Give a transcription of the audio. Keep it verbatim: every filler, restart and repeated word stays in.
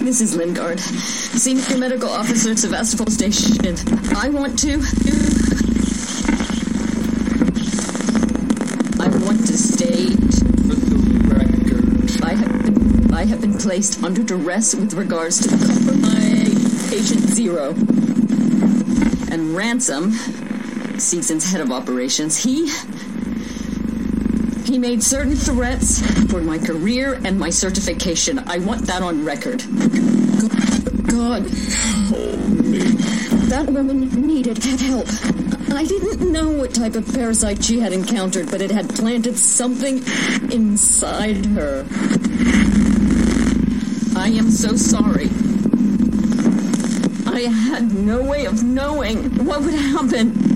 this is Lingard, Senior Medical Officer at Sevastopol Station. I want to... I want to state... For the record. I have been, I have been placed under duress with regards to the compromised Patient Zero. And Ransom, Seegson's head of operations, he... He made certain threats for my career and my certification. I want that on record. God. Help me. That woman needed help. I didn't know what type of parasite she had encountered, but it had planted something inside her. I am so sorry. I had no way of knowing what would happen.